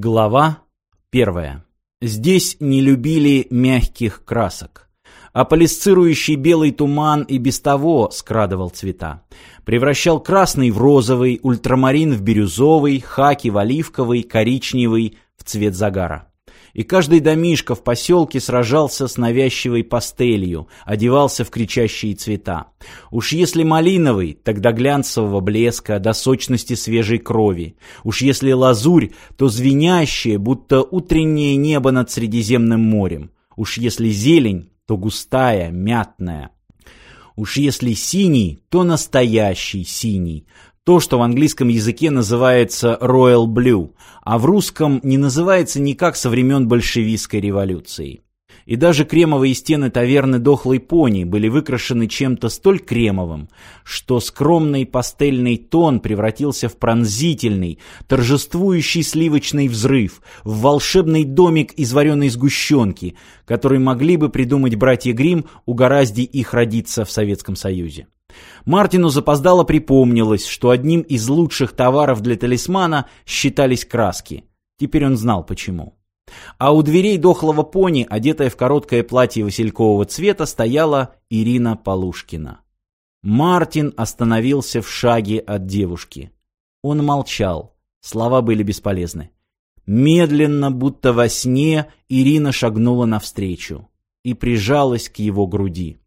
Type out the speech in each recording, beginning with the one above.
Глава 1. Здесь не любили мягких красок. Аполисцирующий белый туман и без того скрадывал цвета. Превращал красный в розовый, ультрамарин в бирюзовый, хаки в оливковый, коричневый в цвет загара. И каждый домишко в поселке сражался с навязчивой пастелью, одевался в кричащие цвета. Уж если малиновый, так до глянцевого блеска, до сочности свежей крови. Уж если лазурь, то звенящее, будто утреннее небо над Средиземным морем. Уж если зелень, то густая, мятная. Уж если синий, то настоящий синий. То, что в английском языке называется Royal Blue, а в русском не называется никак со времен большевистской революции. И даже кремовые стены таверны «Дохлый пони» были выкрашены чем-то столь кремовым, что скромный пастельный тон превратился в пронзительный, торжествующий сливочный взрыв, в волшебный домик из вареной сгущенки, который могли бы придумать братья Гримм, угораздя их родиться в Советском Союзе. Мартину запоздало припомнилось, что одним из лучших товаров для талисмана считались краски. Теперь он знал почему. А у дверей «Дохлого пони», одетая в короткое платье василькового цвета, стояла Ирина Полушкина. Мартин остановился в шаге от девушки. Он молчал, слова были бесполезны. Медленно, будто во сне, Ирина шагнула навстречу и прижалась к его груди.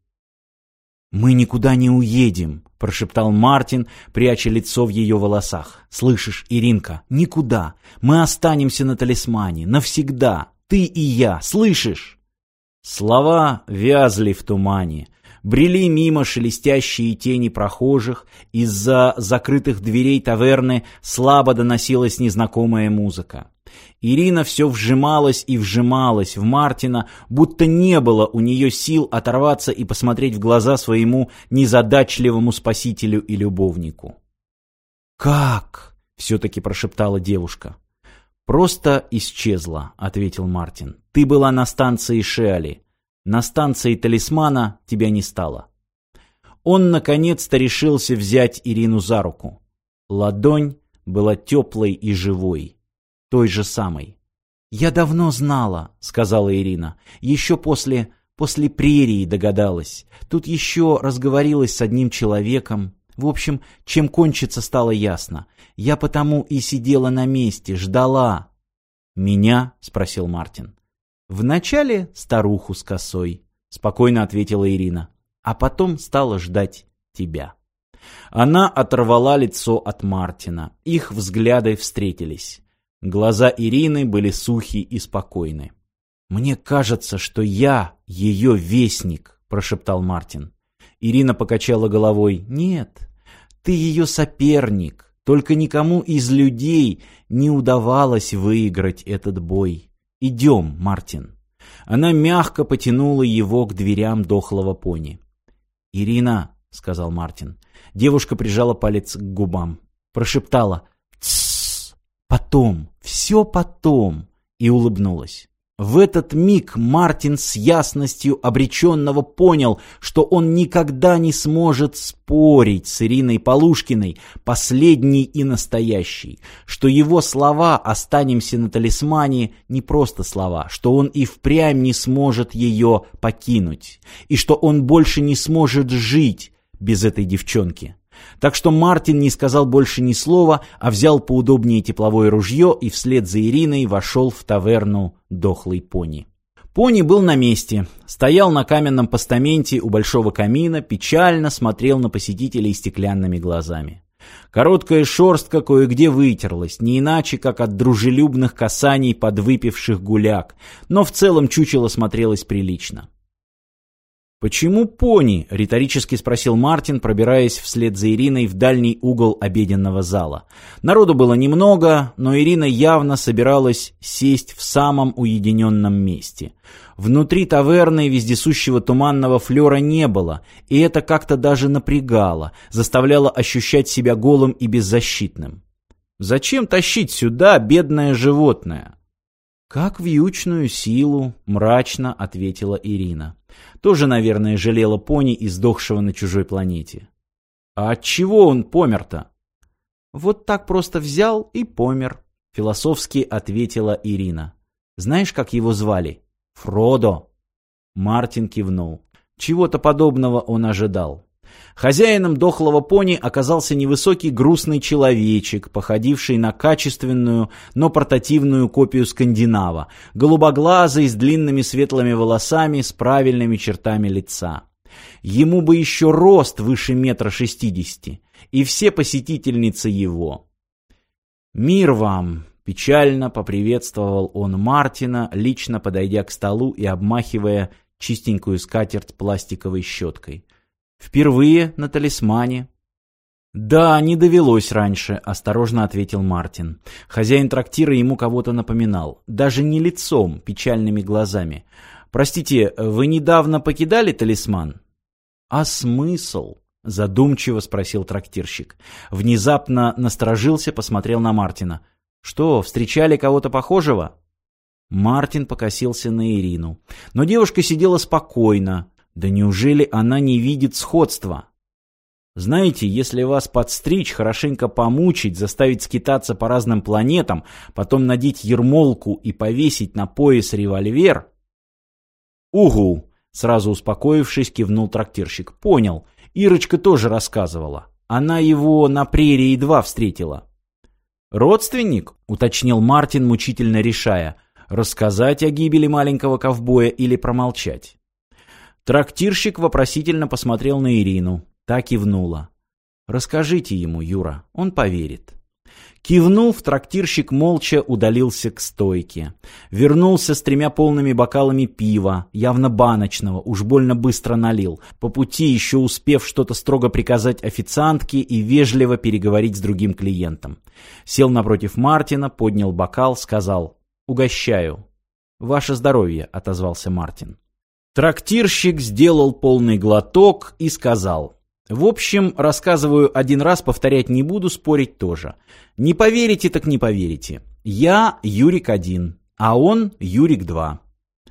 «Мы никуда не уедем», — прошептал Мартин, пряча лицо в ее волосах. «Слышишь, Иринка, никуда. Мы останемся на талисмане. Навсегда. Ты и я. Слышишь?» Слова вязли в тумане. Брели мимо шелестящие тени прохожих. Из-за закрытых дверей таверны слабо доносилась незнакомая музыка. Ирина все вжималась и вжималась в Мартина, будто не было у нее сил оторваться и посмотреть в глаза своему незадачливому спасителю и любовнику. «Как?» — все-таки прошептала девушка. «Просто исчезла», — ответил Мартин. «Ты была на станции Шиали. На станции талисмана тебя не стало». Он наконец-то решился взять Ирину за руку. Ладонь была теплой и живой. Той же самой. «Я давно знала», — сказала Ирина. «Еще после прерии догадалась. Тут еще разговорилась с одним человеком. В общем, чем кончится, стало ясно. Я потому и сидела на месте, ждала». «Меня?» — спросил Мартин. «Вначале старуху с косой», — спокойно ответила Ирина. «А потом стала ждать тебя». Она оторвала лицо от Мартина. Их взгляды встретились. Глаза Ирины были сухи и спокойны. «Мне кажется, что я ее вестник», — прошептал Мартин. Ирина покачала головой. «Нет, ты ее соперник. Только никому из людей не удавалось выиграть этот бой. Идем, Мартин». Она мягко потянула его к дверям «Дохлого пони». «Ирина», — сказал Мартин. Девушка прижала палец к губам. Прошептала: «Тссс, потом, все потом», и улыбнулась. В этот миг Мартин с ясностью обреченного понял, что он никогда не сможет спорить с Ириной Полушкиной, последней и настоящей, что его слова «останемся на талисмане» не просто слова, что он и впрямь не сможет ее покинуть, и что он больше не сможет жить без этой девчонки. Так что Мартин не сказал больше ни слова, а взял поудобнее тепловое ружье и вслед за Ириной вошел в таверну «Дохлый пони». Пони был на месте, стоял на каменном постаменте у большого камина, печально смотрел на посетителей стеклянными глазами. Короткая шерстка кое-где вытерлась, не иначе, как от дружелюбных касаний подвыпивших гуляк, но в целом чучело смотрелось прилично. «Почему пони?» — риторически спросил Мартин, пробираясь вслед за Ириной в дальний угол обеденного зала. Народу было немного, но Ирина явно собиралась сесть в самом уединенном месте. Внутри таверны вездесущего туманного флера не было, и это как-то даже напрягало, заставляло ощущать себя голым и беззащитным. «Зачем тащить сюда бедное животное?» «Как вьючную силу», — мрачно ответила Ирина. Тоже, наверное, жалела пони, издохшего на чужой планете. «А от чего он помер-то?» «Вот так просто взял и помер. философски ответила Ирина. Знаешь, как его звали? Фродо. Мартин кивнул. Чего-то подобного он ожидал. Хозяином дохлого пони оказался невысокий грустный человечек, походивший на качественную, но портативную копию скандинава, голубоглазый, с длинными светлыми волосами, с правильными чертами лица. Ему бы еще рост выше 1,60 м, и все посетительницы его. «Мир вам!» — печально поприветствовал он Мартина, лично подойдя к столу и обмахивая чистенькую скатерть пластиковой щеткой. «Впервые на талисмане?» «Да, не довелось раньше», — осторожно ответил Мартин. Хозяин трактира ему кого-то напоминал. Даже не лицом, печальными глазами. «Простите, вы недавно покидали талисман?» «А смысл?» — задумчиво спросил трактирщик. Внезапно насторожился, посмотрел на Мартина. «Что, встречали кого-то похожего?» Мартин покосился на Ирину. Но девушка сидела спокойно. Да неужели она не видит сходства? Знаете, если вас подстричь, хорошенько помучить, заставить скитаться по разным планетам, потом надеть ермолку и повесить на пояс револьвер... «Угу!» — сразу успокоившись, кивнул трактирщик. «Понял. Ирочка тоже рассказывала. Она его на прерии-2 встретила». «Родственник?» — уточнил Мартин, мучительно решая, рассказать о гибели маленького ковбоя или промолчать. Трактирщик вопросительно посмотрел на Ирину. Та кивнула. «Расскажите ему, Юра, он поверит». Кивнув, трактирщик молча удалился к стойке. Вернулся с 3 полными бокалами пива, явно баночного, уж больно быстро налил, по пути еще успев что-то строго приказать официантке и вежливо переговорить с другим клиентом. Сел напротив Мартина, поднял бокал, сказал: «Угощаю». «Ваше здоровье», — отозвался Мартин. Трактирщик сделал полный глоток и сказал: «В общем, рассказываю один раз, повторять не буду, спорить тоже. Не поверите, так не поверите. Я Юрик-1, а он Юрик-2».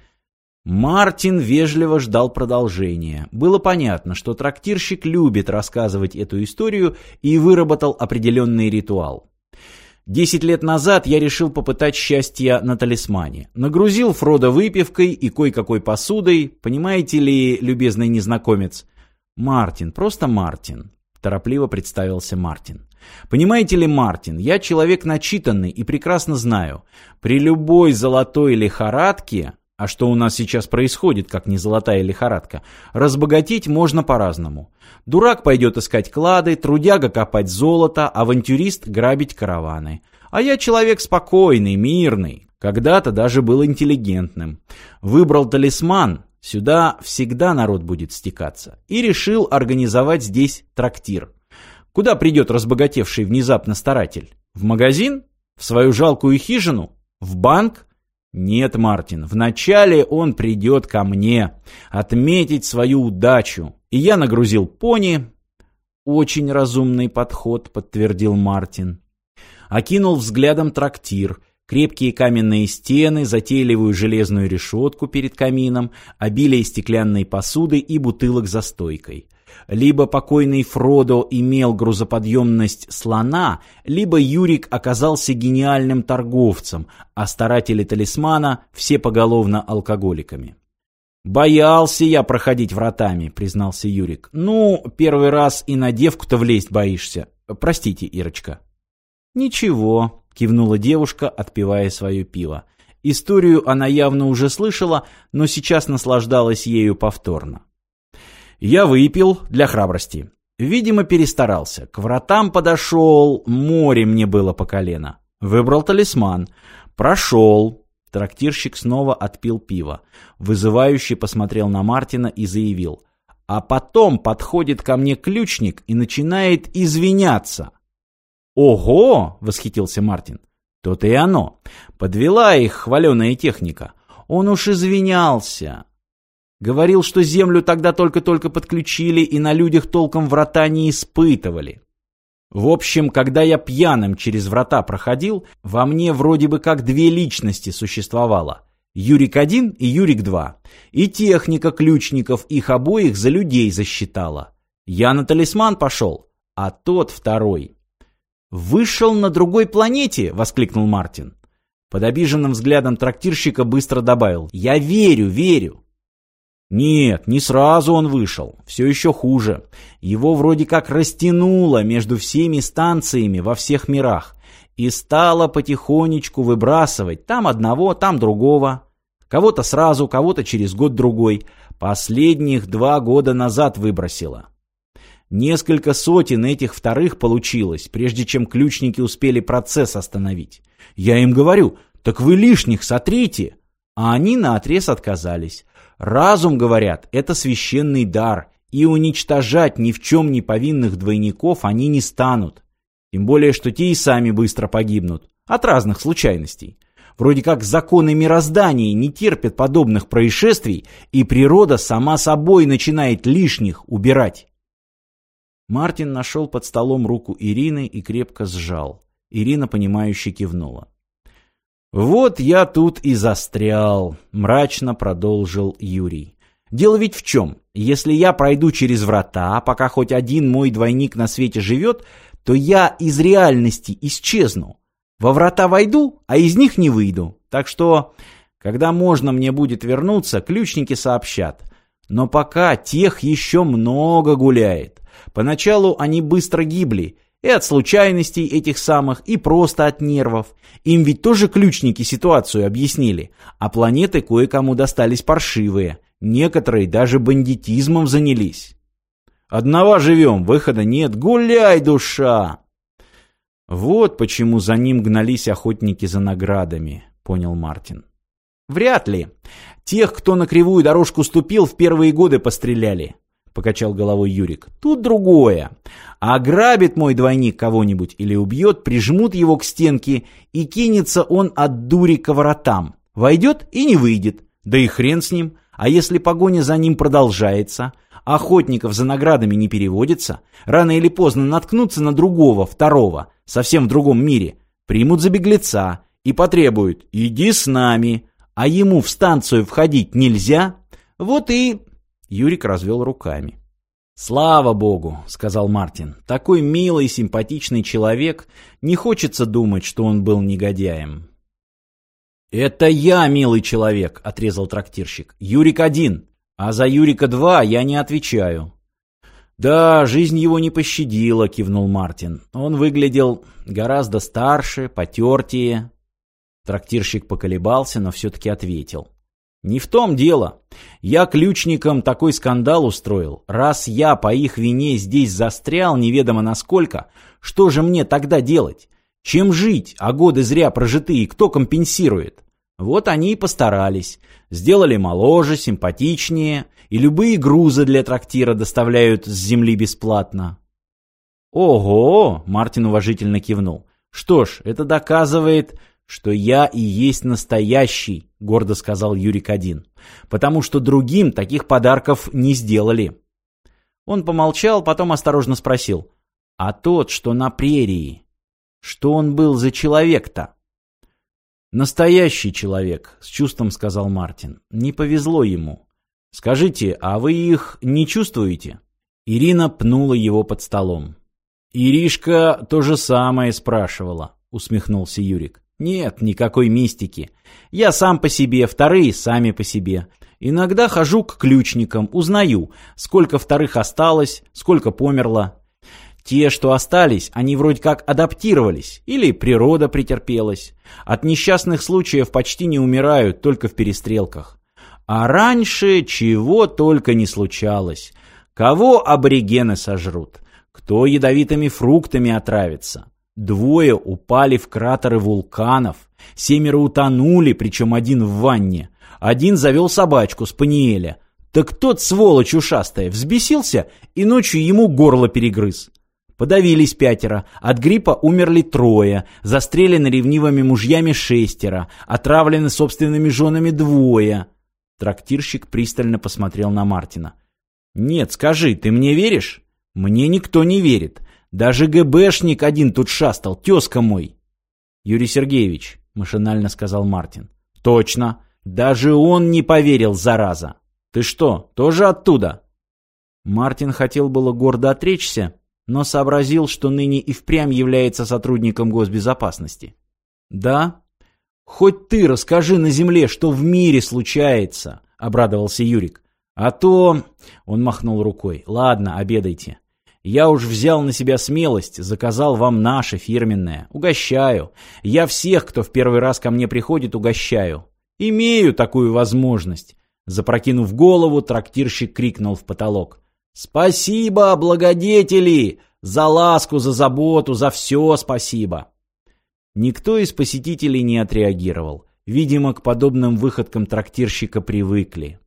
Мартин вежливо ждал продолжения. Было понятно, что трактирщик любит рассказывать эту историю и выработал определенный ритуал. 10 лет назад я решил попытать счастья на талисмане. Нагрузил Фродо выпивкой и кое-какой посудой. Понимаете ли, любезный незнакомец? Мартин, просто Мартин. Торопливо представился Мартин. Понимаете ли, Мартин, я человек начитанный и прекрасно знаю. При любой золотой лихорадке, а что у нас сейчас происходит, как не золотая лихорадка, разбогатеть можно по-разному. Дурак пойдет искать клады, трудяга копать золото, авантюрист грабить караваны. А я человек спокойный, мирный, когда-то даже был интеллигентным. Выбрал талисман, сюда всегда народ будет стекаться, и решил организовать здесь трактир. Куда придет разбогатевший внезапно старатель? В магазин? В свою жалкую хижину? В банк? Нет, Мартин, вначале он придет ко мне отметить свою удачу. И я нагрузил пони. Очень разумный подход, подтвердил Мартин. Окинул взглядом трактир. Крепкие каменные стены, затейливую железную решетку перед камином, обилие стеклянной посуды и бутылок за стойкой. Либо покойный Фродо имел грузоподъемность слона, либо Юрик оказался гениальным торговцем, а старатели талисмана все поголовно алкоголиками. «Боялся я проходить вратами», — признался Юрик. «Ну, первый раз и на девку-то влезть боишься. Простите, Ирочка». «Ничего», — кивнула девушка, отпивая свое пиво. Историю она явно уже слышала, но сейчас наслаждалась ею повторно. Я выпил для храбрости. Видимо, перестарался. К вратам подошел, море мне было по колено. Выбрал талисман. Прошел. Трактирщик снова отпил пиво. Вызывающе посмотрел на Мартина и заявил: а потом подходит ко мне ключник и начинает извиняться. «Ого!» — восхитился Мартин. «То-то и оно. Подвела их хваленая техника. Он уж извинялся. Говорил, что землю тогда только-только подключили и на людях толком врата не испытывали. В общем, когда я пьяным через врата проходил, во мне вроде бы как 2 личности существовало. Юрик-1 и Юрик-2. И техника ключников их обоих за людей засчитала. Я на талисман пошел, а тот второй. «Вышел на другой планете!» — воскликнул Мартин. Под обиженным взглядом трактирщика быстро добавил: «Я верю!» Нет, не сразу он вышел. Все еще хуже. Его вроде как растянуло между всеми станциями во всех мирах и стало потихонечку выбрасывать там одного, там другого. Кого-то сразу, кого-то через год-другой. Последних 2 года назад выбросило. Несколько сотен этих вторых получилось, прежде чем ключники успели процесс остановить. Я им говорю: так вы лишних сотрите. А они наотрез отказались. Разум, говорят, это священный дар, и уничтожать ни в чем не повинных двойников они не станут. Тем более, что те и сами быстро погибнут. От разных случайностей. Вроде как законы мироздания не терпят подобных происшествий, и природа сама собой начинает лишних убирать. Мартин нашел под столом руку Ирины и крепко сжал. Ирина, понимающе кивнула. «Вот я тут и застрял», — мрачно продолжил Юрий. «Дело ведь в чем? Если я пройду через врата, пока хоть один мой двойник на свете живет, то я из реальности исчезну. Во врата войду, а из них не выйду. Так что, когда можно мне будет вернуться, ключники сообщат. Но пока тех еще много гуляет. Поначалу они быстро гибли, и от случайностей этих самых, и просто от нервов. Им ведь тоже ключники ситуацию объяснили, а планеты кое-кому достались паршивые. Некоторые даже бандитизмом занялись. Одного живем, выхода нет, гуляй, душа!» «Вот почему за ним гнались охотники за наградами», — понял Мартин. «Вряд ли. Тех, кто на кривую дорожку ступил, в первые годы постреляли», — покачал головой Юрик. «Тут другое. Ограбит мой двойник кого-нибудь или убьет, прижмут его к стенке, и кинется он от дури к воротам. Войдет и не выйдет. Да и хрен с ним. А если погоня за ним продолжается, охотников за наградами не переводится, рано или поздно наткнутся на другого, второго, совсем в другом мире, примут за беглеца и потребуют: иди с нами, а ему в станцию входить нельзя. Вот и...» Юрик развел руками. «Слава богу», — сказал Мартин, — «такой милый, симпатичный человек, не хочется думать, что он был негодяем». «Это я, милый человек», — отрезал трактирщик. «Юрик один, а за Юрика 2 я не отвечаю». «Да, жизнь его не пощадила», — кивнул Мартин. «Он выглядел гораздо старше, потертее». Трактирщик поколебался, но все-таки ответил. «Не в том дело. Я ключникам такой скандал устроил. Раз я по их вине здесь застрял неведомо насколько, что же мне тогда делать? Чем жить, а годы зря прожитые кто компенсирует? Вот они и постарались. Сделали моложе, симпатичнее, и любые грузы для трактира доставляют с земли бесплатно». «Ого!» — Мартин уважительно кивнул. «Что ж, это доказывает, что я и есть настоящий», — гордо сказал Юрик-1, «потому что другим таких подарков не сделали». Он помолчал, потом осторожно спросил: «А тот, что на прерии, что он был за человек-то?» «Настоящий человек», — с чувством сказал Мартин. «Не повезло ему. Скажите, а вы их не чувствуете?» Ирина пнула его под столом. «Иришка то же самое спрашивала», — усмехнулся Юрик. «Нет, никакой мистики. Я сам по себе, вторые сами по себе. Иногда хожу к ключникам, узнаю, сколько вторых осталось, сколько померло. Те, что остались, они вроде как адаптировались, или природа претерпелась. От несчастных случаев почти не умирают, только в перестрелках. А раньше чего только не случалось. Кого аборигены сожрут, кто ядовитыми фруктами отравится. 2 упали в кратеры вулканов, 7 утонули, причем 1 в ванне. 1 завел собачку, спаниеля. Так тот, сволочь ушастая, взбесился и ночью ему горло перегрыз. Подавились 5, от гриппа умерли 3, застрелены ревнивыми мужьями 6, отравлены собственными женами 2. Трактирщик пристально посмотрел на Мартина. «Нет, скажи, ты мне веришь?» «Мне никто не верит. Даже ГБшник один тут шастал, тезка мой». «Юрий Сергеевич», — машинально сказал Мартин. «Точно. Даже он не поверил, зараза. Ты что, тоже оттуда?» Мартин хотел было гордо отречься, но сообразил, что ныне и впрямь является сотрудником госбезопасности. «Да? Хоть ты расскажи на земле, что в мире случается», — обрадовался Юрик. «А то...» — он махнул рукой. «Ладно, обедайте. Я уж взял на себя смелость, заказал вам наше фирменное. Угощаю. Я всех, кто в первый раз ко мне приходит, угощаю. Имею такую возможность». Запрокинув голову, трактирщик крикнул в потолок. «Спасибо, благодетели! За ласку, за заботу, за все спасибо!» Никто из посетителей не отреагировал. Видимо, к подобным выходкам трактирщика привыкли.